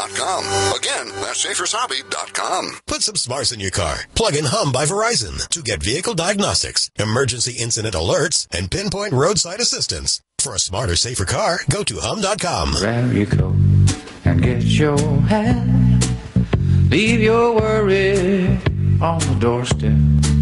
safershobby.com. Again, that's safershobby.com. Put some smarts in your car. Plug in Hum by Verizon to get vehicle diagnostics, emergency incident alerts, and pinpoint roadside assistance. For a smarter, safer car, go to hum.com. Grab your coat and get your hat. Leave your worry on the doorstep.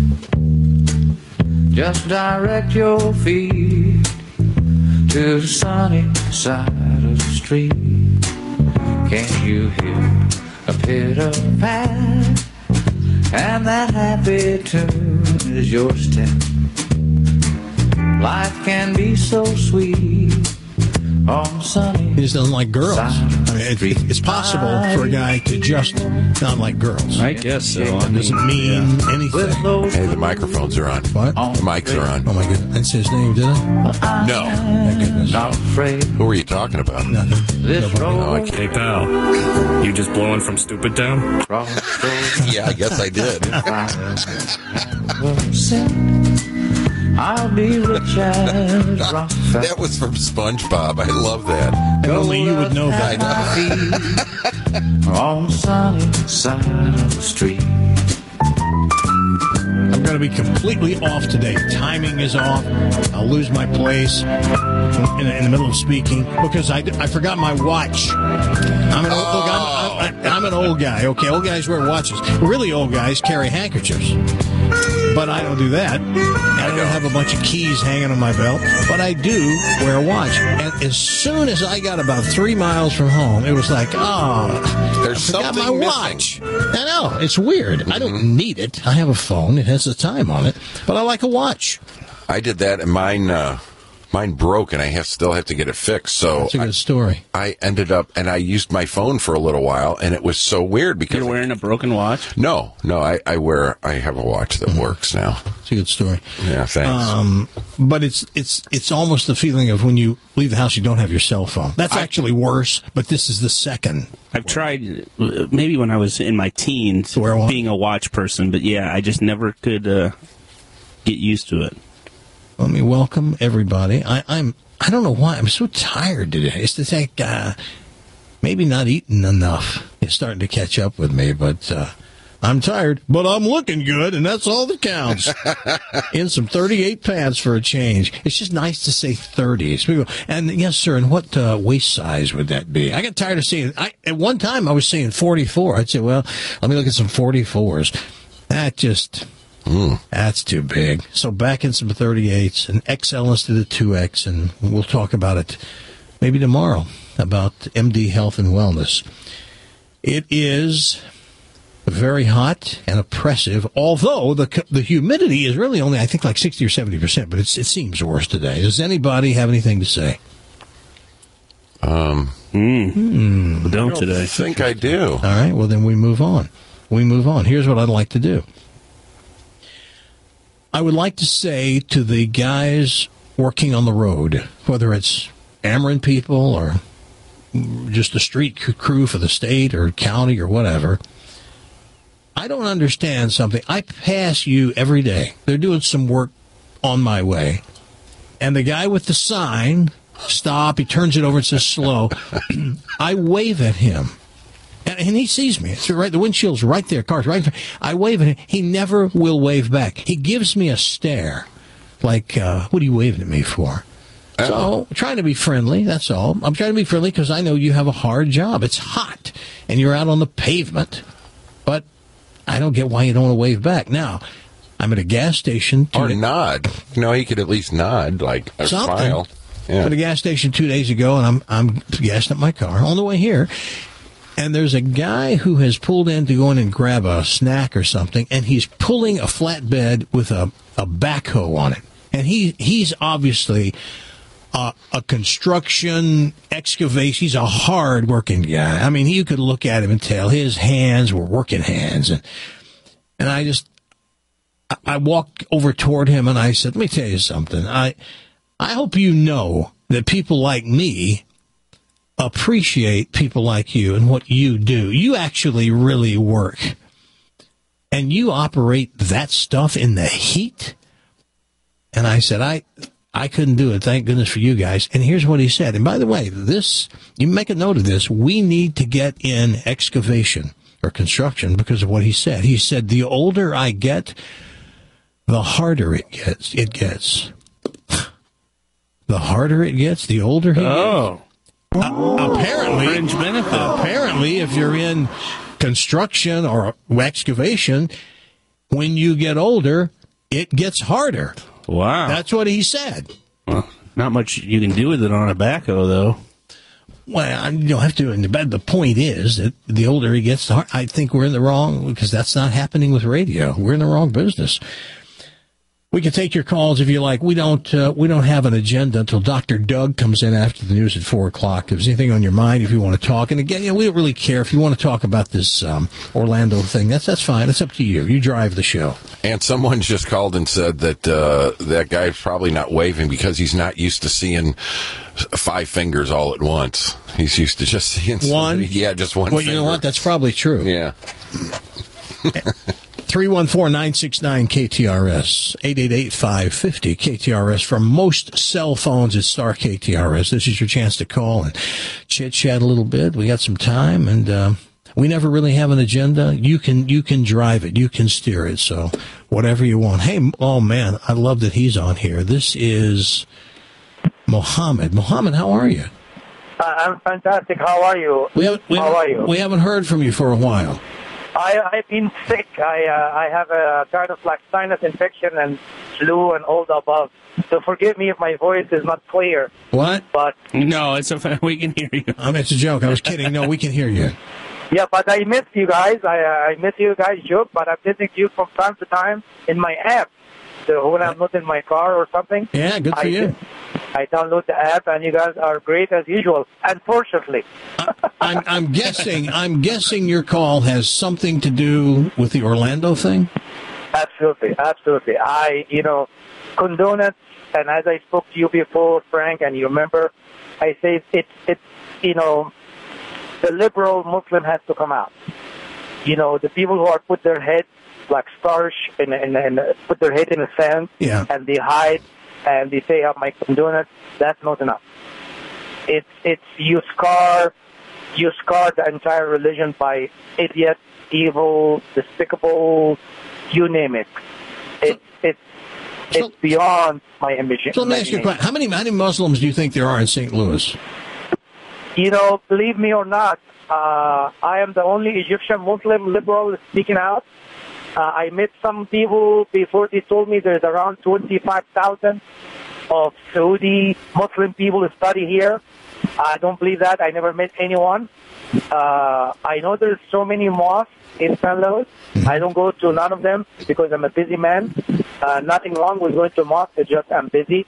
Just direct your feet to the sunny side of the street. Can't you hear a pitter-pat? And that happy tune is your step. Life can be so sweet on sunny. He just doesn't like girls. I mean, it's possible for a guy to just not like girls. I guess so. It doesn't mean anything. Hey, the microphones are on. What? The mics are on. Oh, my goodness. That's his name, did I? No. My goodness. Not afraid. Who are you talking about? Nothing. This road. Hey, pal. You just blowing from Stupid Town? Yeah, I guess I did. I'll be rich as Rockefeller. That was from SpongeBob. I love that. And only you would know that. On the sunny side of the street. I'm going to be completely off today. Timing is off. I'll lose my place in the middle of speaking because I forgot my watch. I'm an old guy. Okay, old guys wear watches. Really old guys carry handkerchiefs. But I don't do that. I don't have a bunch of keys hanging on my belt. But I do wear a watch. And as soon as I got about 3 miles from home, it was like, there's I forgot something my missing. watch. I know. It's weird. I don't need it. I have a phone. It has the time on it. But I like a watch. I did that, and mine broke, and I still have to get it fixed. So That's a good story. I ended up, and I used my phone for a little while, and it was so weird because You're wearing a broken watch? No, I have a watch that works now. It's a good story. Yeah, thanks. But it's almost the feeling of when you leave the house, you don't have your cell phone. That's actually worse, but this is the second. I've tried, maybe when I was in my teens, being a watch person, but yeah, I just never could get used to it. Let me welcome everybody. I don't know why I'm so tired today. It's to think maybe not eating enough. It's starting to catch up with me, but I'm tired. But I'm looking good, and that's all that counts. In some 38 pants for a change. It's just nice to say 30s. And yes, sir. And what waist size would that be? I got tired of saying. At one time I was saying 44. I'd say, well, let me look at some 44s. That's too big. So back in some 38s, an XL instead of 2X, and we'll talk about it maybe tomorrow, about MD Health and Wellness. It is very hot and oppressive, although the humidity is really only, I think, like 60 or 70%, but it seems worse today. Does anybody have anything to say? Don't today. I think I do. All right, well, then we move on. Here's what I'd like to do. I would like to say to the guys working on the road, whether it's Ameren people or just the street crew for the state or county or whatever, I don't understand something. I pass you every day. They're doing some work on my way. And the guy with the sign, stop, he turns it over and says slow. I wave at him. And he sees me. It's right. The windshield's right there. Car's right there. I wave at him. He never will wave back. He gives me a stare. Like, what are you waving at me for? So, trying to be friendly, that's all. I'm trying to be friendly because I know you have a hard job. It's hot, and you're out on the pavement. But I don't get why you don't want to wave back. Now, I'm at a gas station. Or nod. No, he could at least nod, like a smile. Yeah. At a gas station 2 days ago, and I'm gassing up my car on the way here. And there's a guy who has pulled in to go in and grab a snack or something, and he's pulling a flatbed with a backhoe on it. And he's obviously a construction excavation. He's a hard-working guy. I mean, you could look at him and tell his hands were working hands. And I walked over toward him, and I said, let me tell you something. I hope you know that people like me appreciate people like you and what you do. You actually really work. And you operate that stuff in the heat. And I said, I couldn't do it. Thank goodness for you guys. And here's what he said. And by the way, you make a note of this. We need to get in excavation or construction because of what he said. He said, the older I get, the harder it gets. The harder it gets, the older he gets. Apparently, if you're in construction or excavation, when you get older, it gets harder. Wow. That's what he said. Well, not much you can do with it on a backhoe, though. Well, you don't have to. And the point is that the older he gets, the harder. I think we're in the wrong, because that's not happening with radio. We're in the wrong business. We can take your calls if you like. We don't have an agenda until Dr. Doug comes in after the news at 4:00. If there's anything on your mind, if you want to talk, and again, we don't really care if you want to talk about this Orlando thing. That's fine. It's up to you. You drive the show. And someone just called and said that that guy's probably not waving because he's not used to seeing 5 fingers all at once. He's used to just seeing one. Yeah, just one. Well, finger. you know what? That's probably true. Yeah. 314-969-KTRS, 888-550-KTRS. From most cell phones, it's Star KTRS. This is your chance to call and chit-chat a little bit. We got some time, and we never really have an agenda. You can drive it. You can steer it, so whatever you want. Hey, oh, man, I love that he's on here. This is Mohammed. Mohammed, how are you? I'm fantastic. How are you? How are you? We haven't heard from you for a while. I've been sick. I have a kind of like sinus infection and flu and all the above. So forgive me if my voice is not clear. What? But no, we can hear you. I mean, it's a joke. I was kidding. No, we can hear you. Yeah, but I miss you guys. I miss you guys, joke. But I'm listening to you from time to time in my app. So when I'm not in my car or something. Yeah, good for you. I download the app, and you guys are great as usual. Unfortunately, I'm guessing your call has something to do with the Orlando thing. Absolutely. I condone it, and as I spoke to you before, Frank, and you remember, I say it's the liberal Muslim has to come out. The people who are put their head like stars and put their head in the sand, yeah, and they hide. And they say, "I'm doing it." That's not enough. It's you scar the entire religion by idiot, evil, despicable, you name it. It's beyond my ambition. So let me ask you a question: How many Muslims do you think there are in St. Louis? Believe me or not, I am the only Egyptian Muslim liberal speaking out. I met some people before. They told me there's around 25,000 of Saudi Muslim people who study here. I don't believe that. I never met anyone. I know there's so many mosques in St. Louis. I don't go to none of them because I'm a busy man. Nothing wrong with going to a mosque. It's just I'm busy.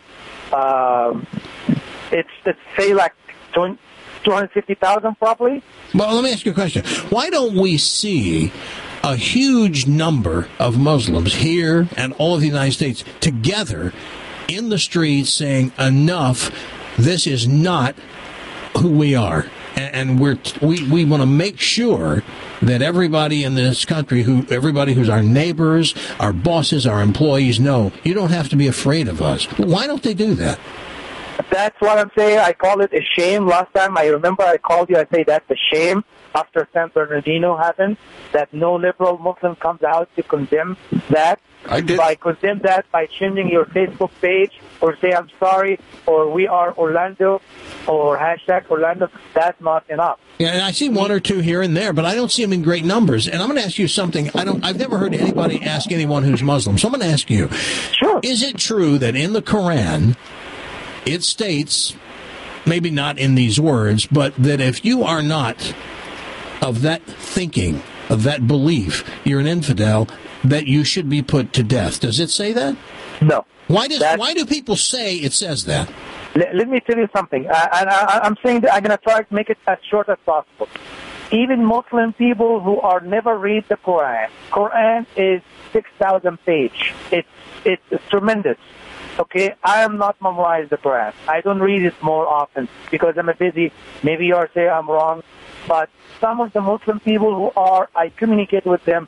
It's say like 250,000 probably. Well, let me ask you a question. Why don't we see a huge number of Muslims here and all of the United States together in the streets saying, enough, this is not who we are. And we want to make sure that everybody in this country, everybody who's our neighbors, our bosses, our employees, know you don't have to be afraid of us. Why don't they do that? That's what I'm saying. I call it a shame. Last time I remember I called you, I say that's a shame after San Bernardino happened, that no liberal Muslim comes out to condemn that. I did. By condemn that by changing your Facebook page or say I'm sorry or we are Orlando or hashtag Orlando, that's not enough. Yeah, and I see one or two here and there, but I don't see them in great numbers. And I'm going to ask you something. I've never heard anybody ask anyone who's Muslim. So I'm going to ask you, sure, is it true that in the Quran it states, maybe not in these words, but that if you are not of that thinking, of that belief, you're an infidel, that you should be put to death? Does it say that? No. Why do people say it says that? Let me tell you something. I'm saying that I'm going to try to make it as short as possible. Even Muslim people who are never read the Quran. Quran is 6,000 page. It's tremendous. Okay, I am not memorized the Quran. I don't read it more often because I'm busy. Maybe you are saying I'm wrong, but some of the Muslim people I communicate with them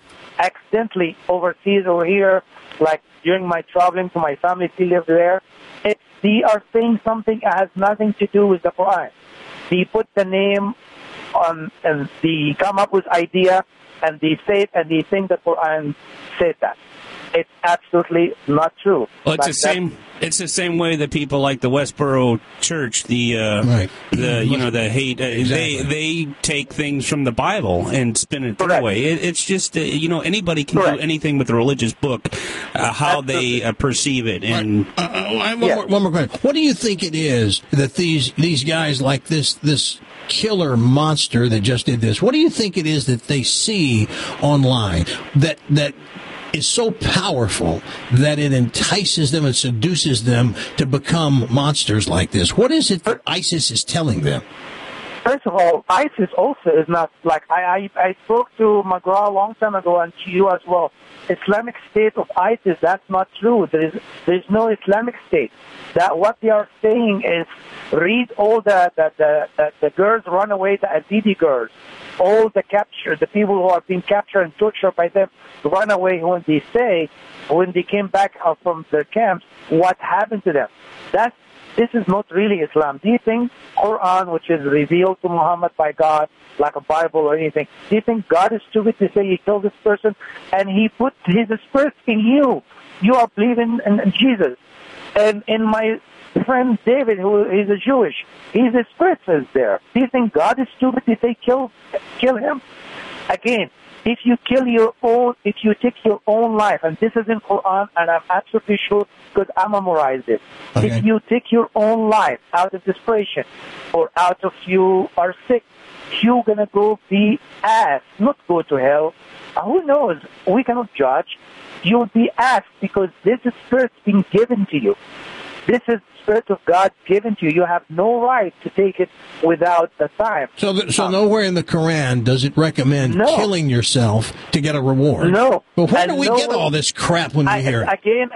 accidentally overseas or here, like during my traveling to my family still live there. they are saying something that has nothing to do with the Quran. They put the name on, and they come up with idea, and they say it, and they think the Quran said that. It's absolutely not true. Well, it's the same way that people like the Westboro Church, the hate. Exactly. They take things from the Bible and spin it Correct. that way. It's just anybody can Correct. do anything with a religious book, how they perceive it. And I have one more question. What do you think it is that these guys like this killer monster that just did this? What do you think it is that they see online that is so powerful that it entices them and seduces them to become monsters like this? What is it that ISIS is telling them? First of all, ISIS also is not like I spoke to McGraw a long time ago, and to you as well. Islamic State of ISIS, that's not true. There's no Islamic State. That what they are saying is read all the girls run away, the Azidi girls, all the people who are being captured and tortured by them run away. When they came back from their camps, what happened to them? This is not really Islam. Do you think Quran, which is revealed to Muhammad by God, like a Bible or anything, do you think God is stupid to say he killed this person and he put his spirit in you? You are believing in Jesus. And in my friend David, who is a Jewish, his spirit is there. Do you think God is stupid to say kill him? Again, if you take your own life, and this is in Quran, and I'm absolutely sure because I memorized it. Okay. If you take your own life out of desperation, or out of you are sick, you're gonna go be asked, not go to hell. Who knows? We cannot judge. You'll be asked because this is spirit's being given to you. This is Spirit of God given to you. You have no right to take it without the time. So nowhere in the Quran does it recommend killing yourself to get a reward. No. But where do we get all this crap when we hear it? Again,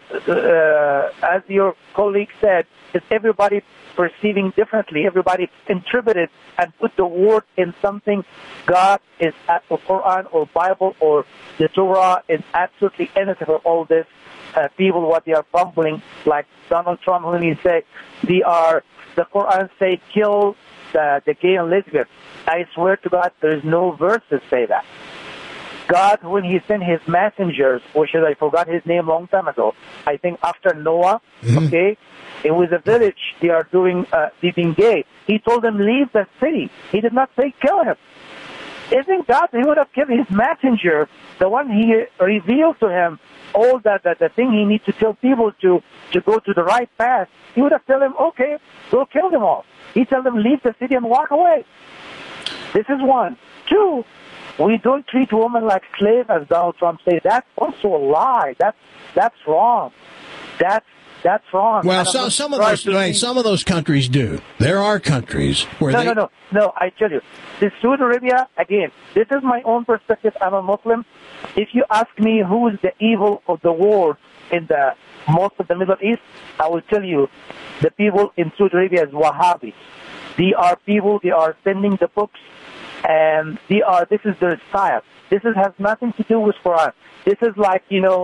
as your colleague said, it's everybody perceiving differently. Everybody interpreted and put the word in something. God is at the Quran or Bible or the Torah is absolutely innocent of all this. People, what they are fumbling, like Donald Trump, when he said the Quran say kill the gay and lesbian. I swear to God, there is no verse to say that. God, when he sent his messengers, which is, I forgot his name long time ago, I think after Noah, okay, it was a village, they are doing, being gay. He told them, leave the city. He did not say kill him. Isn't God, he would have given his messenger, the one he revealed to him, all the thing he needs to tell people to go to the right path. He would have told him, okay, go kill them all. He told them, leave the city and walk away. This is one. Two, we don't treat women like slaves, as Donald Trump says. That's also a lie. That's wrong. That's wrong. Well, some of those countries do. There are countries where No, I tell you. This Saudi Arabia, again, this is my own perspective. I'm a Muslim. If you ask me who is the evil of the world in the most of the Middle East, I will tell you the people in Saudi Arabia is Wahhabis. They are people, they are sending the books, and this is their style. This has nothing to do with Quran. This is like,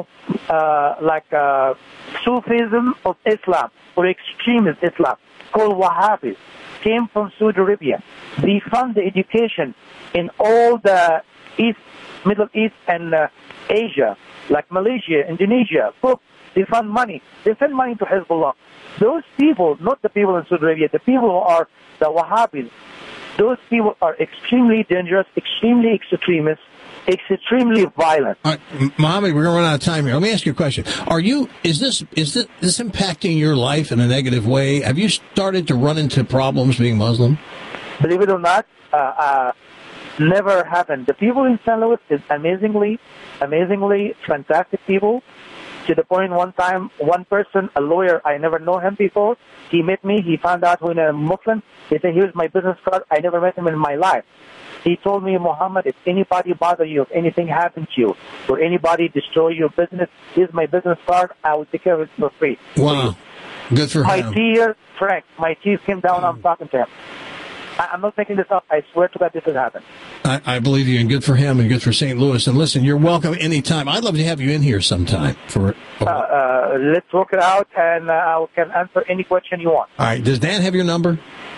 Sufism of Islam, or extremist Islam, called Wahhabis, came from Saudi Arabia. They fund the education in all the Middle East and Asia, like Malaysia, Indonesia, they fund money. They send money to Hezbollah. Those people, not the people in Saudi Arabia, the people who are the Wahhabis, those people are extremely dangerous, extremely extremist, extremely violent. All right, Mohammed, we're going to run out of time here. Let me ask you a question. Is this impacting your life in a negative way? Have you started to run into problems being Muslim? Believe it or not, never happened. The people in St. Louis is amazingly fantastic people. To the point one time, one person, a lawyer, I never know him before, he met me, he found out when I'm Muslim, he said, here's my business card, I never met him in my life. He told me, Muhammad, if anybody bother you, if anything happened to you, or anybody destroy your business, here's my business card, I will take care of it for free. Wow. Good for him. My tears came down, I'm talking to him. I'm not making this up. I swear to God this has happened. I believe you, and good for him and good for St. Louis. And listen, you're welcome anytime. I'd love to have you in here sometime. Let's work it out, and I can answer any question you want. All right. Does Dan have your number?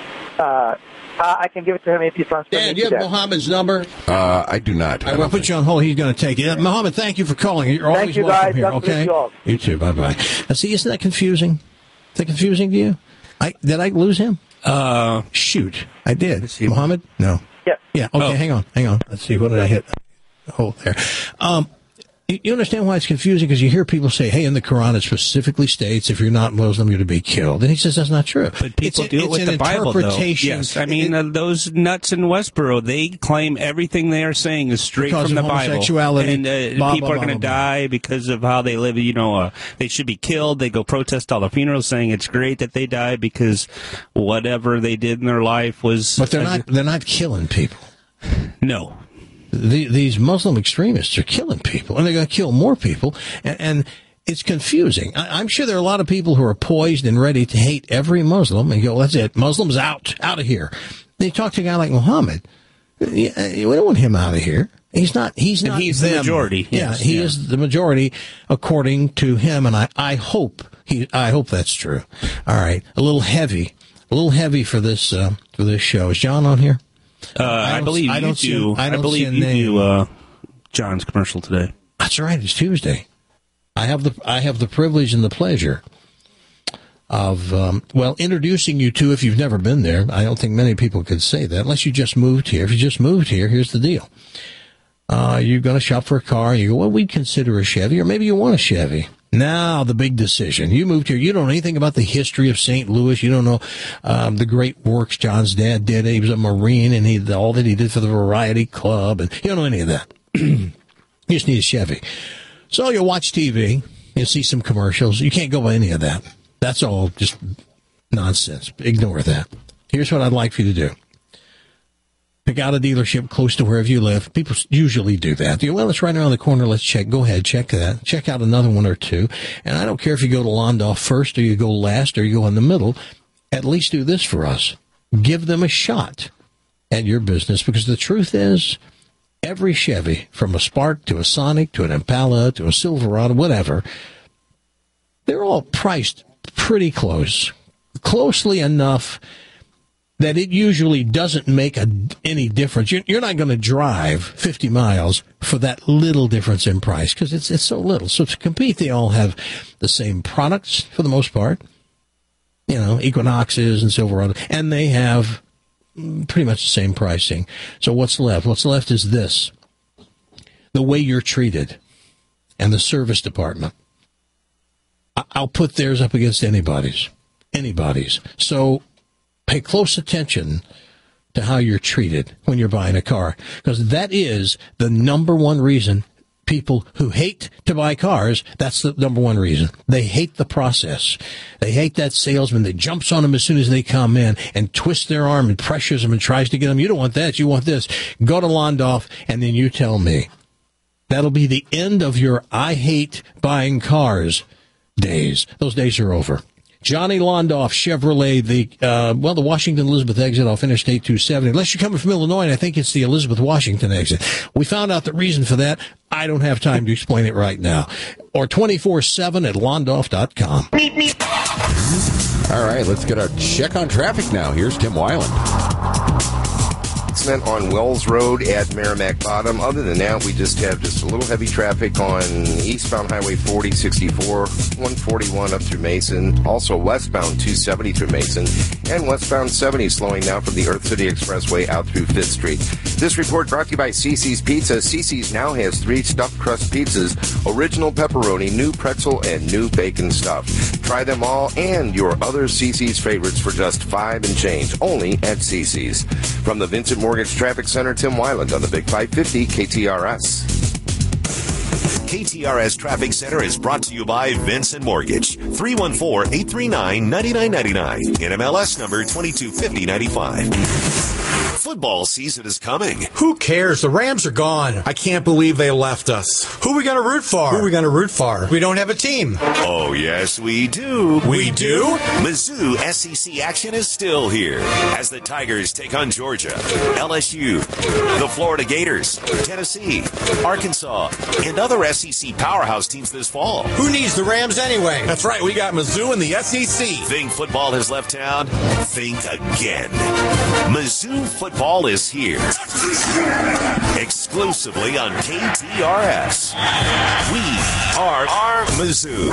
I can give it to him if he transfers me. Dan, do you have Mohammed's number? I do not. I'm going to put you on hold. He's going to take it. Mohammed, thank you for calling. You're always welcome here. Okay. You too. Bye-bye. See, isn't that confusing? Is that confusing to you? Did I lose him? Shoot. I did. Mohammed? No. Yeah. Yeah. Okay. Hang on. Let's see. What did I hit? Hold there. You understand why it's confusing? Because you hear people say, hey, in the Quran, it specifically states if you're not Muslim, you're to be killed. And he says that's not true. But people do it with the Bible, though. Yes. I mean, those nuts in Westboro, they claim everything they are saying is straight from the Bible. And people are going to die because of how they live. You know, they should be killed. They go protest all the funerals saying it's great that they die because whatever they did in their life was... But they're not killing people. No. These Muslim extremists are killing people, and they're going to kill more people, and it's confusing. I'm sure there are a lot of people who are poised and ready to hate every Muslim and go, that's it, Muslims out of here. They talk to a guy like Muhammad. We don't want him out of here. He's not. He's the majority. Yes, he is the majority according to him, and I hope that's true. All right, a little heavy for this show. Is John on here? I believe you do John's commercial today. That's right. It's Tuesday. I have the privilege and the pleasure of introducing you to, if you've never been there. I don't think many people could say that unless you just moved here. If you just moved here, here's the deal. You're going to shop for a car, and you go, well, we'd consider a Chevy, or maybe you want a Chevy. Now, the big decision. You moved here. You don't know anything about the history of St. Louis. You don't know the great works John's dad did. He was a Marine, and all that he did for the Variety Club. And you don't know any of that. You just need a Chevy. So you watch TV. You see some commercials. You can't go by any of that. That's all just nonsense. Ignore that. Here's what I'd like for you to do. Pick out a dealership close to wherever you live. People usually do that. You go, well, it's right around the corner. Let's check. Go ahead, check that. Check out another one or two. And I don't care if you go to Londoff first or you go last or you go in the middle. At least do this for us. Give them a shot at your business, because the truth is, every Chevy, from a Spark to a Sonic to an Impala to a Silverado, whatever, they're all priced pretty closely enough that it usually doesn't make any difference. You're not going to drive 50 miles for that little difference in price, because it's so little. So to compete, they all have the same products for the most part, Equinoxes and Silverado, and they have pretty much the same pricing. So what's left? What's left is this: the way you're treated and the service department. I'll put theirs up against anybody's. So pay close attention to how you're treated when you're buying a car, because that is the number one reason people who hate to buy cars, that's the number one reason. They hate the process. They hate that salesman that jumps on them as soon as they come in and twists their arm and pressures them and tries to get them. You don't want that. You want this. Go to Londoff, and then you tell me. That'll be the end of your I hate buying cars days. Those days are over. Johnny Londoff Chevrolet, the Washington Elizabeth exit off Interstate 270. Unless you're coming from Illinois, and I think it's the Elizabeth Washington exit. We found out the reason for that. I don't have time to explain it right now. Or 24/7 at Londoff.com. All right, let's get our check on traffic now. Here's Tim Weiland. On Wells Road at Merrimack Bottom. Other than that, we just have a little heavy traffic on eastbound Highway 40, 64, 141 up through Mason. Also westbound 270 through Mason. And westbound 70 slowing down from the Earth City Expressway out through 5th Street. This report brought to you by CiCi's Pizza. CiCi's now has 3 stuffed crust pizzas: original pepperoni, new pretzel, and new bacon stuff. Try them all and your other CiCi's favorites for just $5 and change, only at CiCi's. From the Vincent Mortgage Traffic Center, Tim Weiland on the Big 550 KTRS. KTRS Traffic Center is brought to you by Vincent Mortgage. 314-839-9999. NMLS number 225095. Football season is coming. Who cares? The Rams are gone. I can't believe they left us. Who are we going to root for? We don't have a team. Oh, yes, we do. We do? Mizzou SEC action is still here as the Tigers take on Georgia, LSU, the Florida Gators, Tennessee, Arkansas, and other SEC powerhouse teams this fall. Who needs the Rams anyway? That's right. We got Mizzou in the SEC. Think football has left town? Think again. Mizzou football is here. Exclusively on KTRS. We are Mizzou.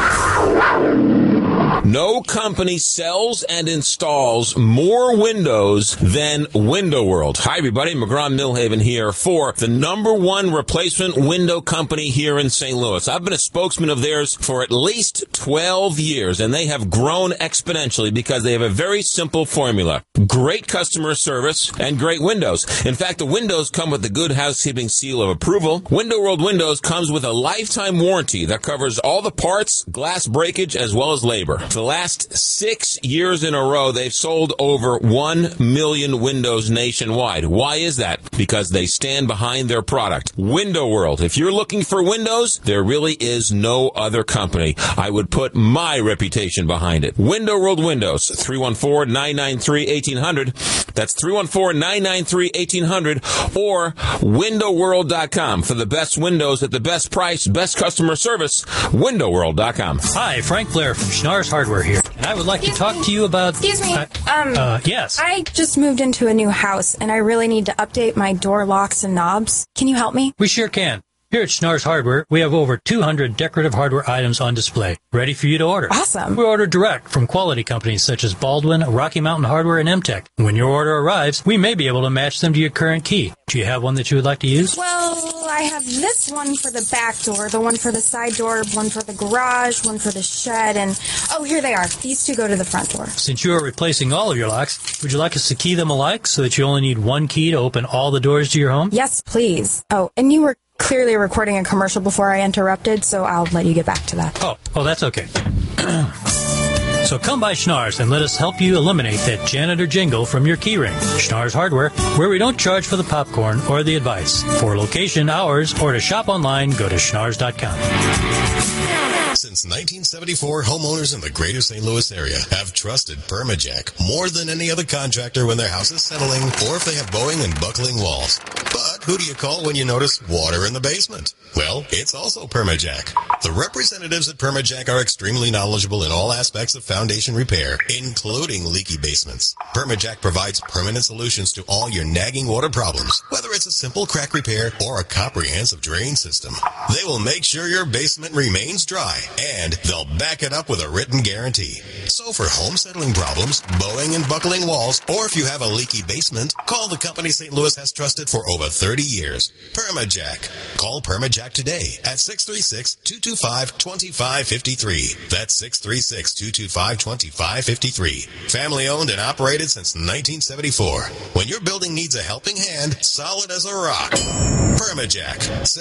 No company sells and installs more windows than Window World. Hi, everybody. McGraw-Milhaven here for the #1 replacement window company here in St. Louis. I've been a spokesman of theirs for at least 12 years, and they have grown exponentially because they have a very simple formula. Great customer service and great windows. In fact, the windows come with the Good Housekeeping seal of approval. Window World Windows comes with a lifetime warranty that covers all the parts, glass breakage, as well as labor. For the last 6 years in a row, they've sold over 1 million windows nationwide. Why is that? Because they stand behind their product. Window World. If you're looking for windows, there really is no other company. I would put my reputation behind it. Window World Windows, 314-993-1800. That's 314-993-1800 or windowworld.com for the best windows at the best price, best customer service. Windowworld.com. Hi, Frank Blair from Schnarr's Hardware here, and I would like to talk to you about... Excuse me. Yes. I just moved into a new house, and I really need to update my door locks and knobs. Can you help me? We sure can. Here at Schnarr's Hardware, we have over 200 decorative hardware items on display, ready for you to order. Awesome. We order direct from quality companies such as Baldwin, Rocky Mountain Hardware, and M-Tech. When your order arrives, we may be able to match them to your current key. Do you have one that you would like to use? Well, I have this one for the back door, the one for the side door, one for the garage, one for the shed, and... oh, here they are. These two go to the front door. Since you are replacing all of your locks, would you like us to key them alike so that you only need one key to open all the doors to your home? Yes, please. Oh, and you were clearly recording a commercial before I interrupted, so I'll let you get back to that. Oh, that's okay. So come by Schnarr's and let us help you eliminate that janitor jingle from your key ring. Schnarr's Hardware, where we don't charge for the popcorn or the advice. For location, hours, or to shop online, go to schnarrs.com. Since 1974, homeowners in the greater St. Louis area have trusted Permajack more than any other contractor when their house is settling or if they have bowing and buckling walls. But who do you call when you notice water in the basement? Well, it's also Permajack. The representatives at Permajack are extremely knowledgeable in all aspects of foundation repair, including leaky basements. Permajack provides permanent solutions to all your nagging water problems, whether it's a simple crack repair or a comprehensive drain system. They will make sure your basement remains dry, and they'll back it up with a written guarantee. So for home settling problems, bowing and buckling walls, or if you have a leaky basement, call the company St. Louis has trusted for over 30 years. Permajack. Call Permajack today at 636-225-2553. That's 636-225-2553. Family owned and operated since 1974. When your building needs a helping hand, solid as a rock. Permajack.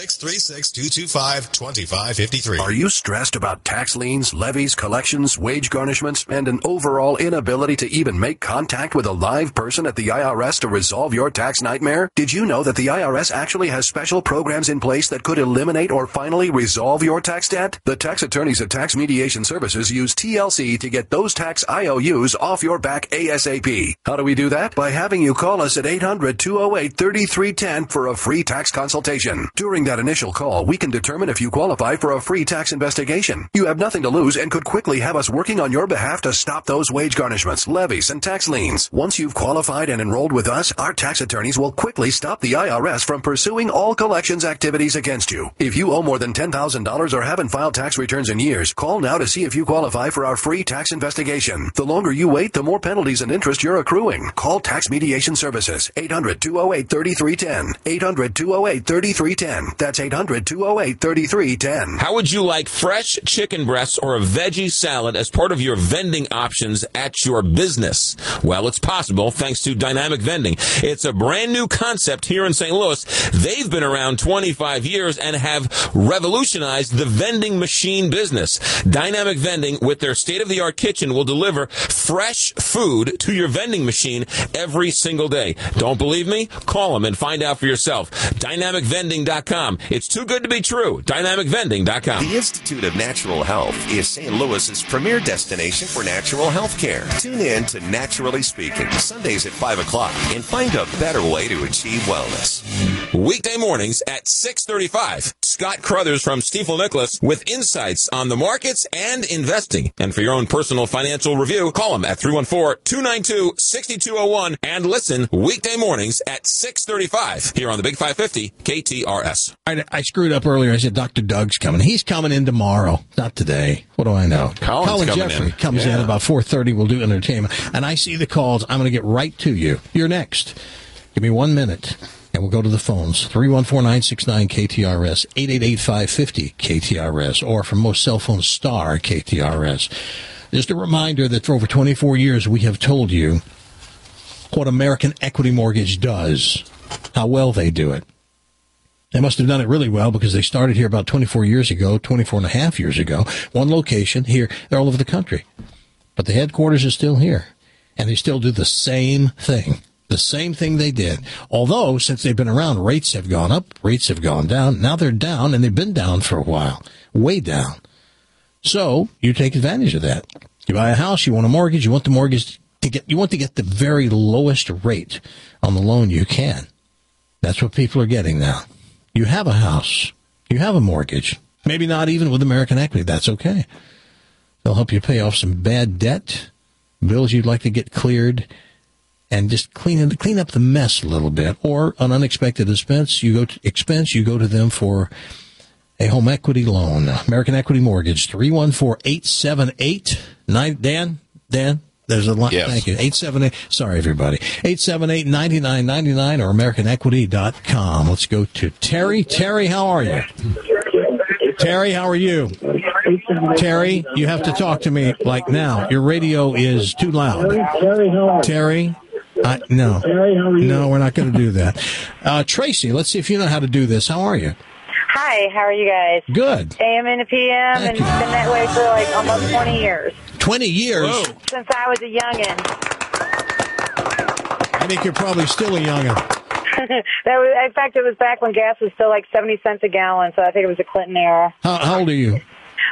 636-225-2553. Are you stressed about tax liens, levies, collections, wage garnishments, and an overall inability to even make contact with a live person at the IRS to resolve your tax nightmare? Did you know that the IRS actually has special programs in place that could eliminate or finally resolve your tax debt? The tax attorneys at Tax Mediation Services use TLC to get those tax IOUs off your back ASAP. How do we do that? By having you call us at 800-208-3310 for a free tax consultation. During that initial call, we can determine if you qualify for a free tax investigation. You have nothing to lose and could quickly have us working on your behalf to stop those wage garnishments, levies, and tax liens. Once you've qualified and enrolled with us, our tax attorneys will quickly stop the IRS from pursuing all collections activities against you. If you owe more than $10,000 or haven't filed tax returns in years, call now to see if you qualify for our free tax investigation. The longer you wait, the more penalties and interest you're accruing. Call Tax Mediation Services, 800-208-3310, 800-208-3310. That's 800-208-3310. How would you like fresh chicken breasts or a veggie salad as part of your vending options at your business? Well, it's possible thanks to Dynamic Vending. It's a brand new concept here in St. Louis. They've been around 25 years and have revolutionized the vending machine business. Dynamic Vending, with their state-of-the-art kitchen, will deliver fresh food to your vending machine every single day. Don't believe me? Call them and find out for yourself. DynamicVending.com. It's too good to be true. DynamicVending.com. The Institute of Natural Health is St. Louis's premier destination for natural health care. Tune in to Naturally Speaking, Sundays at 5 o'clock, and find a better way to achieve wellness. Weekday mornings at 6:35. Scott Crothers from Stifel Nicholas with insights on the markets and investing. And for your own personal financial review, call him at 314-292-6201 and listen weekday mornings at 6:35 here on the Big 550 KTRS. I screwed up earlier. I said Dr. Doug's coming. He's coming in tomorrow, not today. What do I know? Colin Jeffrey comes in about 4:30. We'll do entertainment. And I see the calls. I'm going to get right to you. You're next. Give me 1 minute. And we'll go to the phones, 314-969-KTRS, 888-550-KTRS, or from most cell phones, star KTRS. Just a reminder that for over 24 years, we have told you what American Equity Mortgage does, how well they do it. They must have done it really well because they started here about 24 and a half years ago. One location here. They're all over the country. But the headquarters is still here. And they still do the same thing. The same thing they did. Although, since they've been around, rates have gone up, rates have gone down. Now they're down, and they've been down for a while. Way down. So, you take advantage of that. You buy a house, you want a mortgage, you want the mortgage to get the very lowest rate on the loan you can. That's what people are getting now. You have a house. You have a mortgage. Maybe not even with American Equity. That's okay. They'll help you pay off some bad debt, bills you'd like to get cleared, and just clean up the mess a little bit. Or an unexpected expense, you go to them for a home equity loan. American Equity Mortgage, 314-878-9. Dan, there's a line. Yes. Thank you. 878. Sorry, everybody. 878-9999 or AmericanEquity.com. Let's go to Terry. Terry, how are you? Terry, how are you? Terry, you have to talk to me like now. Your radio is too loud. Terry. No, we're not going to do that. Tracy, let's see if you know how to do this. How are you? Hi, how are you guys? Good. AM and PM, and it's been that way for like almost 20 years. 20 years? Whoa. Since I was a youngin'. I think you're probably still a youngin'. In fact, it was back when gas was still like 70 cents a gallon, so I think it was the Clinton era. How old are you?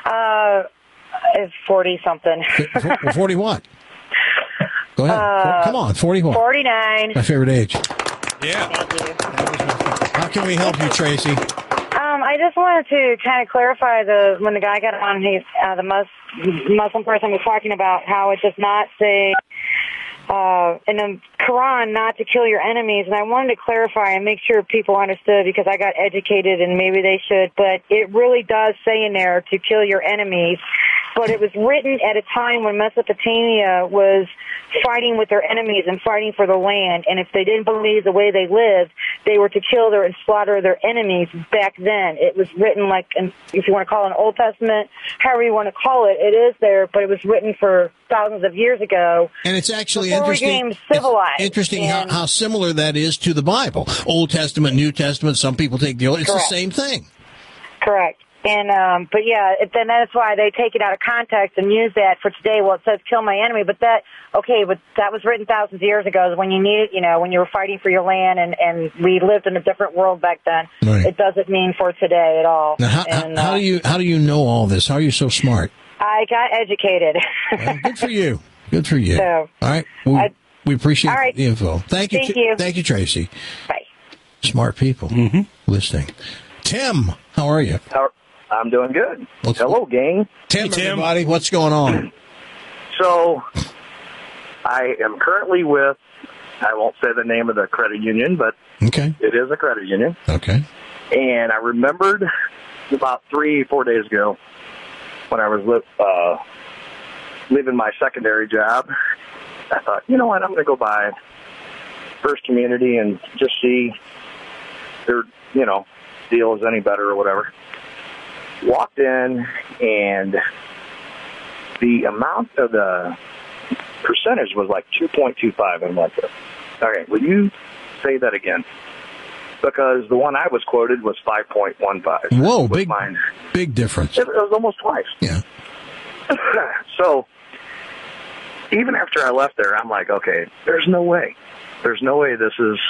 40-something. 40 what? Go ahead. Come on, 41. 49. My favorite age. Yeah. Thank you. How can we help you, Tracy? I just wanted to kind of clarify when the guy got on, the Muslim person was talking about how it does not say in the Quran not to kill your enemies, and I wanted to clarify and make sure people understood because I got educated and maybe they should, but it really does say in there to kill your enemies, but it was written at a time when Mesopotamia was fighting with their enemies and fighting for the land, and if they didn't believe the way they lived, they were to kill and slaughter their enemies back then. It was written like, if you want to call it an Old Testament, however you want to call it, it is there, but it was written for thousands of years ago. And it's actually interesting how similar that is to the Bible. Old Testament, New Testament, some people take the Old, it's Correct. The same thing. Correct. And, but yeah, then that's why they take it out of context and use that for today. Well, it says kill my enemy, but that was written thousands of years ago when you needed, when you were fighting for your land and we lived in a different world back then. Right. It doesn't mean for today at all. Now, how do you know all this? How are you so smart? I got educated. Well, good for you. Good for you. So, all right. We appreciate the info. Thank you. Thank you. Thank you, Tracy. Bye. Smart people listening. Tim, how are you? I'm doing good. Hello, gang. Tim, everybody. What's going on? So, I am currently with, I won't say the name of the credit union, but it is a credit union. Okay. And I remembered about 3-4 days ago when I was leaving my secondary job, I thought, you know what, I'm going to go by First Community and just see their deal is any better or whatever. Walked in, and the amount of the percentage was like 2.25. I'm like, okay, will you say that again? Because the one I was quoted was 5.15. Whoa, big difference. It was almost twice. Yeah. So even after I left there, I'm like, okay, there's no way. There's no way this is...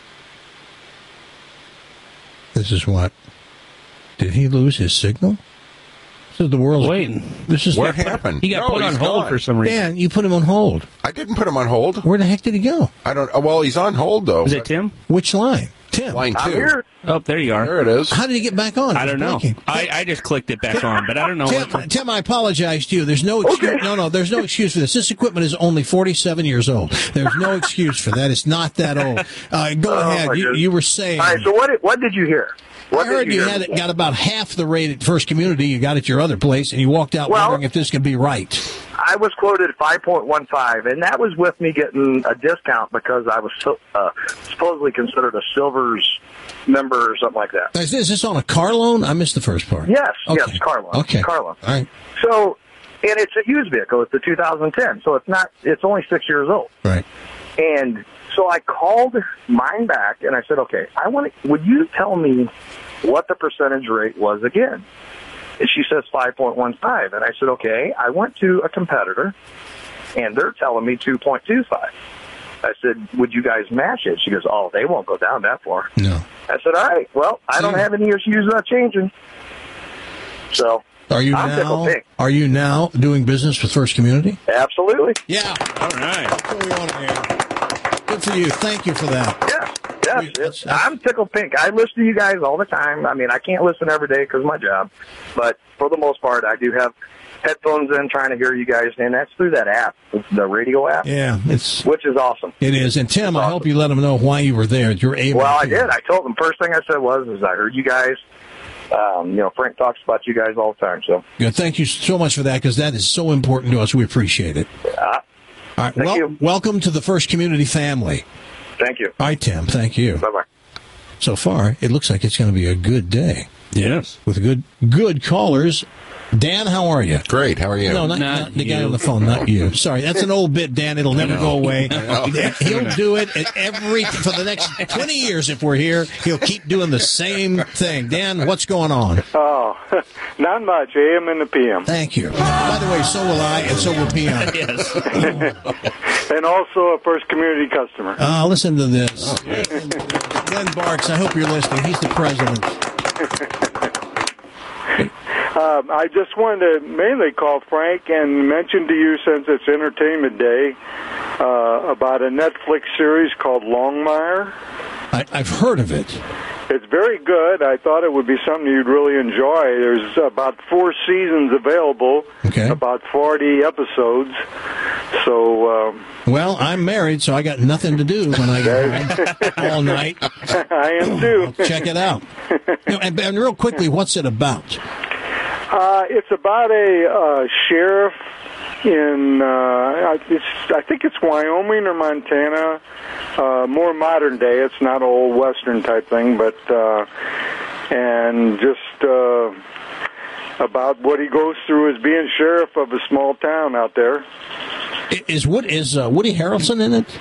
This is what? Did he lose his signal? This is the world's... Wait. What happened? He got put on hold for some reason. Dan, you put him on hold. I didn't put him on hold. Where the heck did he go? I don't... Well, he's on hold, though. Is it Tim? Which line? Tim. Line 2. I'm here. Oh, there you are. There it is. How did he get back on? I don't know. I just clicked it back on, but I don't know. Tim, I apologize to you. There's no excuse. Okay. No, there's no excuse for this. This equipment is only 47 years old. There's no excuse for that. It's not that old. Go ahead. You were saying. All right, so what did you hear? I heard you got about half the rate at First Community you got at your other place, and you walked out wondering if this could be right. I was quoted 5.15, and that was with me getting a discount because I was supposedly considered a Silver's member or something like that. Is this on a car loan? I missed the first part. Yes, okay. Yes, car loan. Okay. Car loan. All right. So, and it's a used vehicle. It's a 2010, so it's only 6 years old. Right. And so I called mine back, and I said, okay, would you tell me what the percentage rate was again? And she says 5.15. And I said, okay. I went to a competitor, and they're telling me 2.25. I said, would you guys match it? She goes, oh, they won't go down that far. No. I said, all right, well, I don't have any issues not changing. So Are you now doing business with First Community? Absolutely. Yeah. All right. That's what we want to hear. Good for you. Thank you for that. Yes. I'm tickled pink. I listen to you guys all the time. I mean, I can't listen every day because of my job, but for the most part, I do have headphones in trying to hear you guys, and that's through that app, the radio app. Yeah, which is awesome. It is. And Tim, I hope you let them know why you were there. You're able. Well, I did. I told them. First thing I said was I heard you guys. Frank talks about you guys all the time. So good. Thank you so much for that, because that is so important to us. We appreciate it. All right. Thank you. Welcome to the First Community family. Thank you. All right, Tim. Thank you. Bye-bye. So far, it looks like it's going to be a good day. Yes. With good callers. Dan, how are you? Great. How are you? No, not the guy on the phone, not you. Sorry, that's an old bit, Dan. It'll never go away. He'll do it for the next 20 years if we're here. He'll keep doing the same thing. Dan, what's going on? Oh, not much. AM and the PM. Thank you. By the way, so will I, and so will PM. Yes. And also a First Community customer. Listen to this. Glenn Barks, I hope you're listening. He's the president. I just wanted to mainly call Frank and mention to you, since it's Entertainment Day, about a Netflix series called Longmire. I've heard of it. It's very good. I thought it would be something you'd really enjoy. There's about 4 seasons available, about 40 episodes. So, well, I'm married, so I got nothing to do when I get home all night. I am too. I'll check it out. And real quickly, what's it about? It's about a sheriff in, I think it's Wyoming or Montana, more modern day. It's not old Western type thing, but, and just about what he goes through as being sheriff of a small town out there. Is Woody Harrelson in it?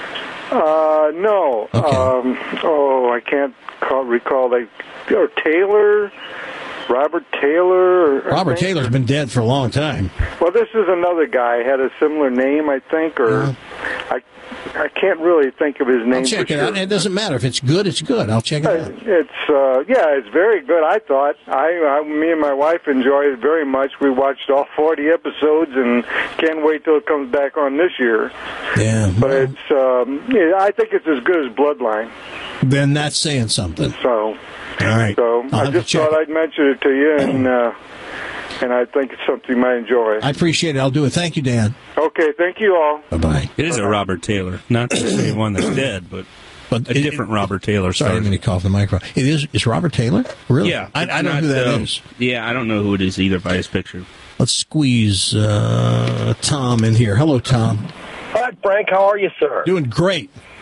No. Okay. I can't recall. Or Taylor. Robert Taylor. Robert Taylor's been dead for a long time. Well, this is another guy. Had a similar name, I think, or I can't really think of his name. I'll check it out. It doesn't matter if it's good. It's good. I'll check it out. It's very good. I thought me and my wife enjoyed it very much. We watched all 40 episodes and can't wait till it comes back on this year. Yeah, but it's I think it's as good as Bloodline. Then that's saying something. So. All right. So I just thought I'd mention it to you, and I think it's something you might enjoy. I appreciate it. I'll do it. Thank you, Dan. Okay, thank you all. Bye-bye. It is a Robert Taylor, not the same one that's dead, but a different Robert Taylor. Sorry, I didn't mean to cough the microphone. It's Robert Taylor? Really? Yeah. I don't know who that is. Yeah, I don't know who it is either by his picture. Let's squeeze Tom in here. Hello, Tom. Hi, Frank. How are you, sir? Doing great.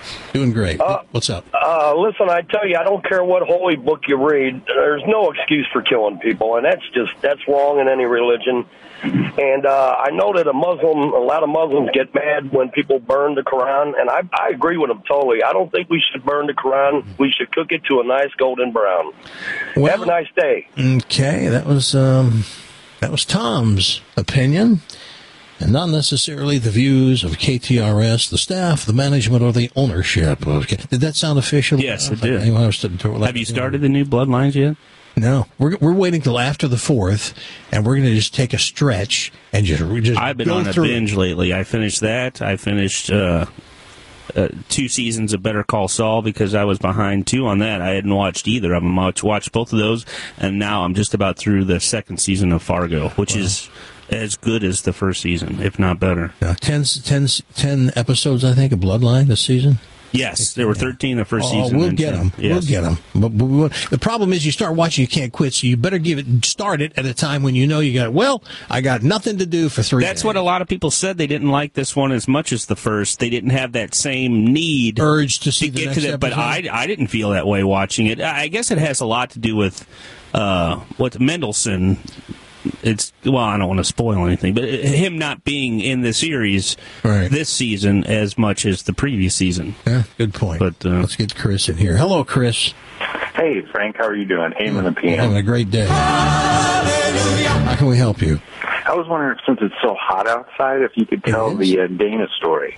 Doing great. What's up? Listen, I tell you, I don't care what holy book you read. There's no excuse for killing people, and that's wrong in any religion. And I know that a lot of Muslims get mad when people burn the Quran, and I agree with them totally. I don't think we should burn the Quran. We should cook it to a nice golden brown. Well, have a nice day. Okay, that was Tom's opinion, and not necessarily the views of KTRS, the staff, the management, or the ownership. Did that sound official? Yes, it did. Have you started the new Bloodlines yet? No, we're waiting till after the 4th, and we're going to just take a stretch and just. I've been on a binge lately. I finished that. I finished 2 seasons of Better Call Saul because I was behind 2 on that. I hadn't watched either of them. I watched both of those, and now I'm just about through the 2nd season of Fargo, which is as good as the 1st season, if not better. 10 episodes, I think, of Bloodline this season. Yes, there were 13 the first season. We'll get them. Yes. We'll get them. But the problem is you start watching, you can't quit, so you better start it at a time when you know I got nothing to do for 3 days. That's what a lot of people said. They didn't like this one as much as the first. They didn't have that same urge to see the next episode. But I didn't feel that way watching it. I guess it has a lot to do with what Mendelsohn... I don't want to spoil anything, but him not being in the series this season as much as the previous season. Yeah, good point. But let's get Chris in here. Hello, Chris. Hey, Frank. How are you doing? Eamon and PM. Having a great day. How can we help you? I was wondering, since it's so hot outside, if you could tell the Dana story.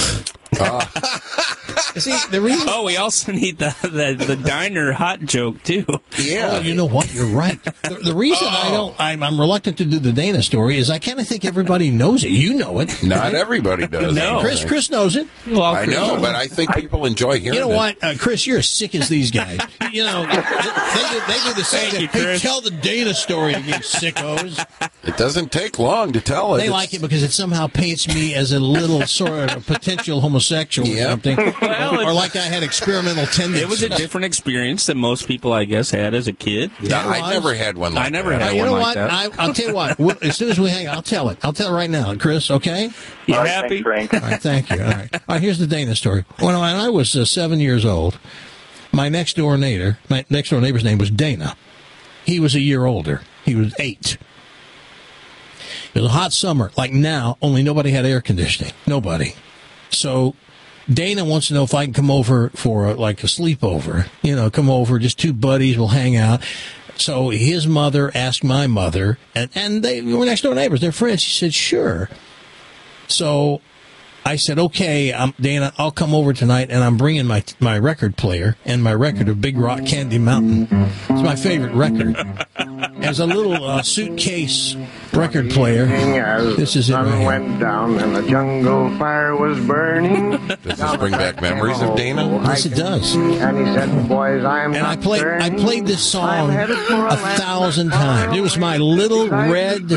See, the reason... we also need the diner hot joke too. Yeah, you know what? You're right. The reason I'm reluctant to do the Dana story is I kind of think everybody knows it. You know it. Not everybody does. No, Chris knows it. Well, I know, but I think people enjoy hearing it. You know what, Chris? You're as sick as these guys. You know, they do the same thing. Hey, tell the Dana story, you sickos. It doesn't take long to tell it. They like it because it somehow paints me as a little sort of potential homosexual or something. Or like I had experimental tendencies. It was a different experience than most people, I guess, had as a kid. Yeah, I never had one like that. I never had one like that. I'll tell you what. As soon as we hang out, I'll tell it. I'll tell it right now, Chris, okay? You happy? Thanks, All right, thank you. All right, here's the Dana story. When I was 7 years old, my next door neighbor's name was Dana. He was a year older. He was 8. It was a hot summer, like now, only nobody had air conditioning. Nobody. So Dana wants to know if I can come over for a sleepover. You know, come over, just 2 buddies, we'll hang out. So his mother asked my mother, and they were next door neighbors, they're friends. She said, sure. So I said, okay, Dana, I'll come over tonight, and I'm bringing my record player and my record of Big Rock Candy Mountain. It's my favorite record. As a little suitcase record player. This is it right here. Went down and the jungle fire was burning. Does this bring back memories of Dana? Yes, it does. And he said, boys, I played this song 1,000 times. It was my little red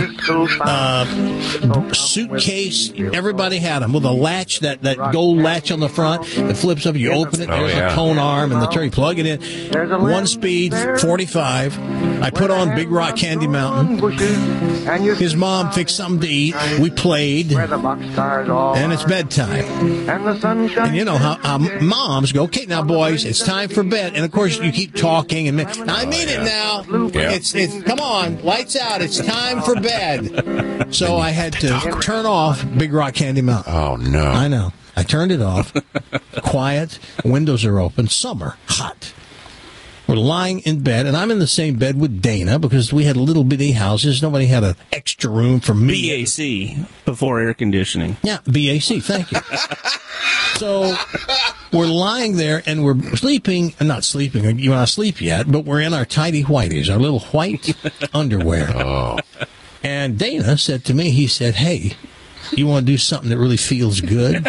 suitcase. Everybody had them with a latch, that gold latch on the front that flips up. You open it, there's a cone arm, and you plug it in. 1 speed, 45. I put on Big Rock Candy Mountain. His mom fixed something to eat. We played. And it's bedtime. And you know how moms go, okay, now, boys, it's time for bed. And, of course, you keep talking. And I mean it now. Yeah. It's come on, lights out. It's time for bed. So I had to turn off Big Rock Candy Mountain. Oh, no. I know. I turned it off. Quiet. Windows are open. Summer. Hot. We're lying in bed, and I'm in the same bed with Dana because we had little bitty houses. Nobody had an extra room for me. BAC, before air conditioning. Yeah, BAC, thank you. So we're lying there, and we're sleeping. Not sleeping. You're not asleep yet, but we're in our tidy whities, our little white underwear. Oh. And Dana said to me, he said, hey, you want to do something that really feels good?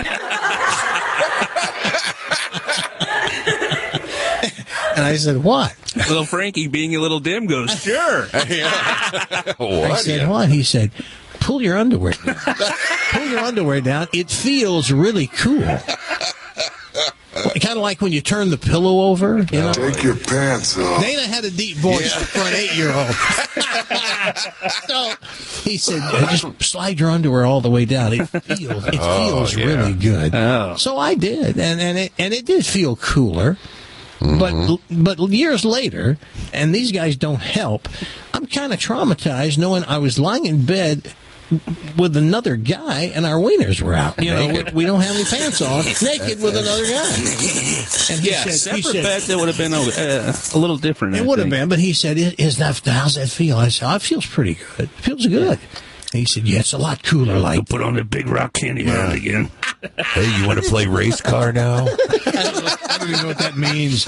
And I said, what? Little Frankie, being a little dim, goes, sure. I said, what? He said, pull your underwear down. Pull your underwear down. It feels really cool. kind of like when you turn the pillow over. You know? Take your pants off. Dana had a deep voice for an 8-year-old. So he said, just slide your underwear all the way down. It feels really good. Oh. So I did, and it did feel cooler. Mm-hmm. But years later, and these guys don't help, I'm kind of traumatized knowing I was lying in bed with another guy and our wieners were out. You know, we don't have any pants on, naked with another guy. And he said, separate bed, that would have been a little different. It would have been, but he said, how's that feel? I said, it feels pretty good. It feels good. And he said, yeah, it's a lot cooler. Like, put on the Big Rock Candy Mound again. Hey, you want to play race car now? I don't even know what that means.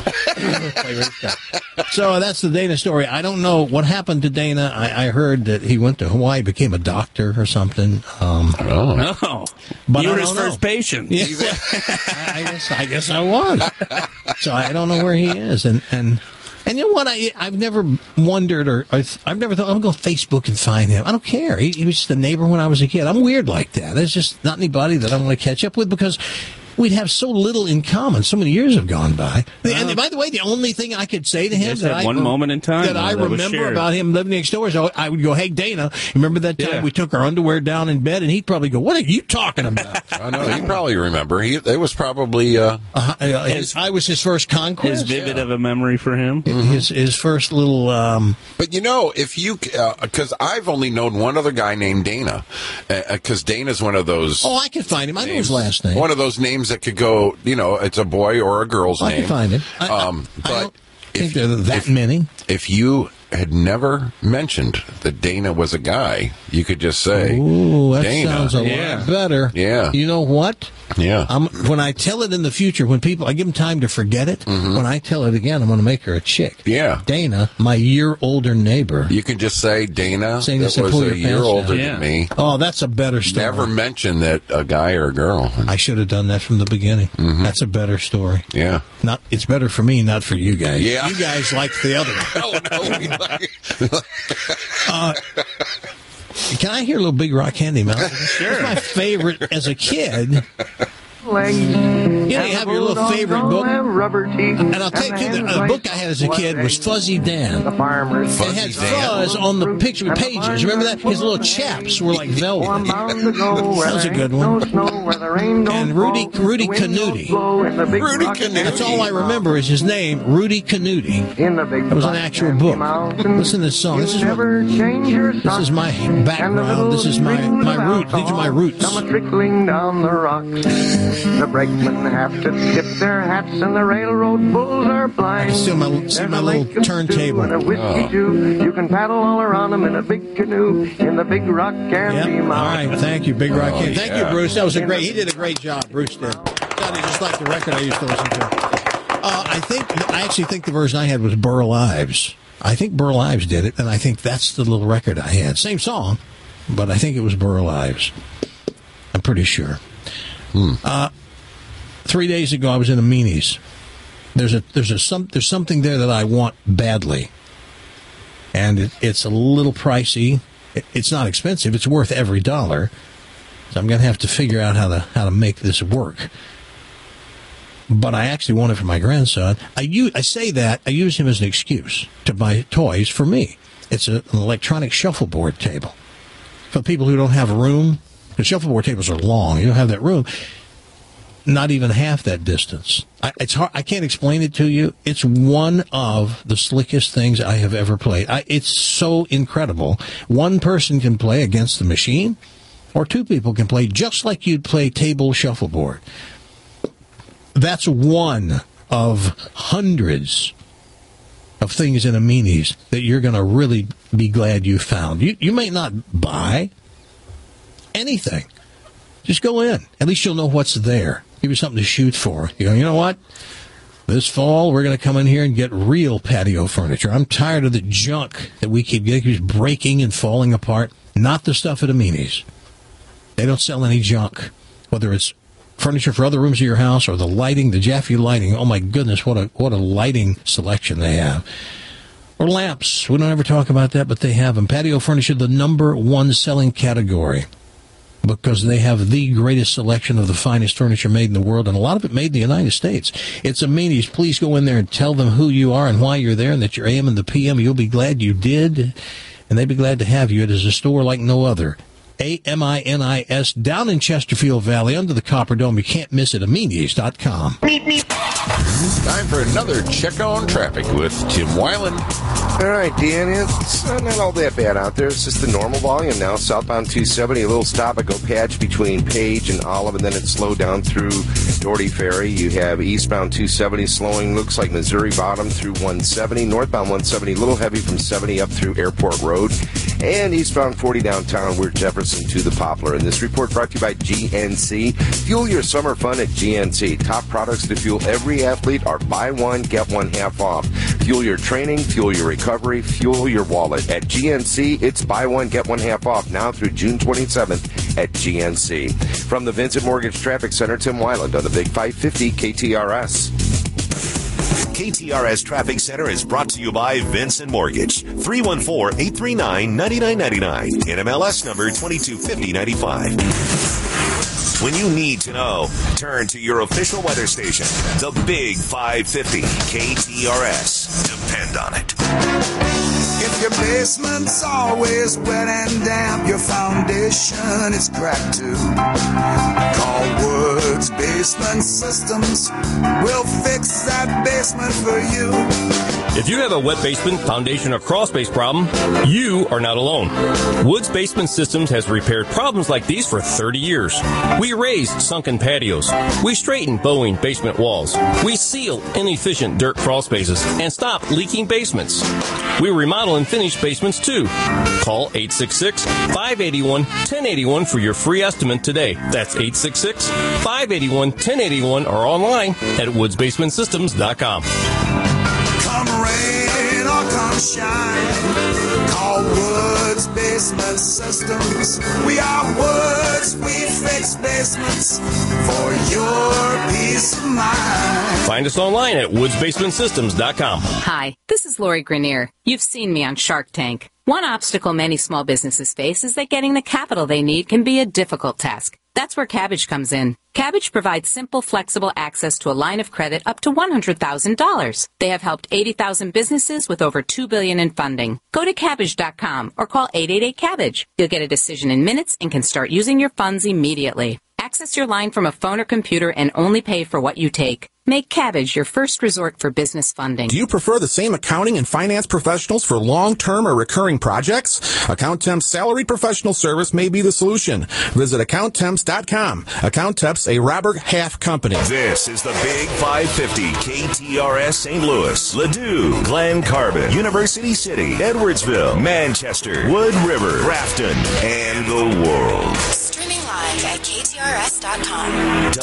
So that's the Dana story. I don't know what happened to Dana. I heard that he went to Hawaii, became a doctor or something. But you were his first patient. Yeah. I guess I was. So I don't know where he is. And you know what? I've never wondered, or I've never thought, I'm going to Facebook and find him. I don't care. He was just a neighbor when I was a kid. I'm weird like that. There's just not anybody that I want to catch up with because we'd have so little in common. So many years have gone by. And by the way, the only thing I could say to him moment in time that I remember about him living next door is I would go, hey, Dana, remember that time we took our underwear down in bed? And he'd probably go, what are you talking about? I know. He'd probably remember. It was probably... I was his first conquest. As vivid of a memory for him. Mm-hmm. His first little... But, you know, if you... Because I've only known one other guy named Dana. Because Dana's one of those... Oh, I could find him. I know his last name. One of those names that could go, you know, it's a boy or a girl's name. I can find it. But I don't think there are that many. If you had never mentioned that Dana was a guy, you could just say, ooh, that Dana. Sounds a lot better. Yeah. You know what? Yeah. When I tell it in the future, when people, I give them time to forget it. Mm-hmm. When I tell it again, I'm going to make her a chick. Yeah. Dana, my year-older neighbor. You can just say, Dana, that was a year older than me. Oh, that's a better story. Never mention that a guy or a girl. I should have done that from the beginning. Mm-hmm. That's a better story. Yeah. It's better for me, not for you guys. Yeah. You guys like the other one. Oh, no. Can I hear a little Big Rock Candy Mound? Sure. It's my favorite as a kid. You have your little favorite book. And I'll tell you, the book I had as a kid was Fuzzy Dan. It had fuzz on the picture pages. Remember that? His little chaps were like velvet. That was a good one. And Rudy Canuti. Rudy Canuti. That's all I remember is his name, Rudy Canuti. It was an actual book. Listen to this song. This is my background. This is my roots. These are my roots. Trickling down the rocks. The brakemen have to tip their hats and the railroad bulls are blind. I can see my little turntable. And a whiskey too. You can paddle all around them in a big canoe in the Big Rock Candy Mound. All right, thank you, Big Rock Candy. Thank you, Bruce. That was he did a great job, Bruce did. Sounded just like the record I used to listen to. I actually think the version I had was Burl Ives. I think Burl Ives did it, and I think that's the little record I had. Same song, but I think it was Burl Ives. I'm pretty sure. 3 days ago, I was in a Meanies. There's something there that I want badly, and it's a little pricey. It's not expensive. It's worth every dollar. So I'm going to have to figure out how to make this work. But I actually want it for my grandson. I say that I use him as an excuse to buy toys for me. It's an electronic shuffleboard table for people who don't have room. The shuffleboard tables are long. You don't have that room. Not even half that distance. It's hard. I can't explain it to you. It's one of the slickest things I have ever played. It's so incredible. One person can play against the machine, or two people can play just like you'd play table shuffleboard. That's one of hundreds of things in a Meanies that you're going to really be glad you found. You may not buy anything. Just go in. At least you'll know what's there. Give you something to shoot for. You go, you know what? This fall, we're going to come in here and get real patio furniture. I'm tired of the junk that we keep getting. It's breaking and falling apart. Not the stuff at a Meanies. They don't sell any junk. Whether it's furniture for other rooms of your house or the lighting, the Jaffe lighting. Oh, my goodness, what a lighting selection they have. Or lamps. We don't ever talk about that, but they have them. Patio furniture, the number one selling category. because they have the greatest selection of the finest furniture made in the world, and a lot of it made in the United States. It's Amini's. Please go in there and tell them who you are and why you're there and that you're AM and the PM. You'll be glad you did, and they'd be glad to have you. It is a store like no other. AMINIS, down in Chesterfield Valley, under the Copper Dome. You can't miss it. Amini's.com. Time for another check on traffic with Tim Weiland. All right, Dan, it's not all that bad out there. It's just the normal volume now. Southbound 270, a little stop-and-go patch between Page and Olive, and then it's slowed down through Doherty Ferry. You have eastbound 270 slowing, looks like Missouri Bottom through 170. Northbound 170, a little heavy from 70 up through Airport Road. And eastbound 40 downtown, we're Jefferson to the Poplar. And this report brought to you by GNC. Fuel your summer fun at GNC. Top products to fuel every athlete are buy one, get one half off. Fuel your training, fuel your recovery, fuel your wallet. At GNC, it's buy one, get one half off now through June 27th at GNC. From the Vincent Mortgage Traffic Center, Tim Weiland on the Big 550 KTRS. KTRS Traffic Center is brought to you by Vincent Mortgage. 314-839-9999. NMLS number 225095. When you need to know, turn to your official weather station, the Big 550 KTRS. Depend on it. If your basement's always wet and damp, your foundation is cracked too. Call Woods Basement Systems. We'll fix that basement for you. If you have a wet basement, foundation, or crawl space problem, you are not alone. Woods Basement Systems has repaired problems like these for 30 years. We raised sunken patios. We straightened bowing basement walls. We seal inefficient dirt crawl spaces and stop leaking basements. We remodel and finish basements too. Call 866-581-1081 for your free estimate today. That's 866-581-1081 or online at woodsbasementsystems.com. Come rain or come shine, call Woods Basement Systems. We are Woods, we fix basements for your peace of mind. Find us online at woodsbasementsystems.com. Hi, this is Lori Grenier. You've seen me on Shark Tank. One obstacle many small businesses face is that getting the capital they need can be a difficult task. That's where Kabbage comes in. Kabbage provides simple, flexible access to a line of credit up to $100,000. They have helped 80,000 businesses with over $2 billion in funding. Go to Kabbage.com or call 888-KABBAGE. You'll get a decision in minutes and can start using your funds immediately. Access your line from a phone or computer and only pay for what you take. Make Kabbage your first resort for business funding. Do you prefer the same accounting and finance professionals for long-term or recurring projects? AccountTemp's salaried professional service may be the solution. Visit AccountTemps.com. AccountTemps, a Robert Half company. This is the Big 550 KTRS St. Louis, Ladue, Glen Carbon, University City, Edwardsville, Manchester, Wood River, Grafton, and the world. Streaming live at KTRS.com.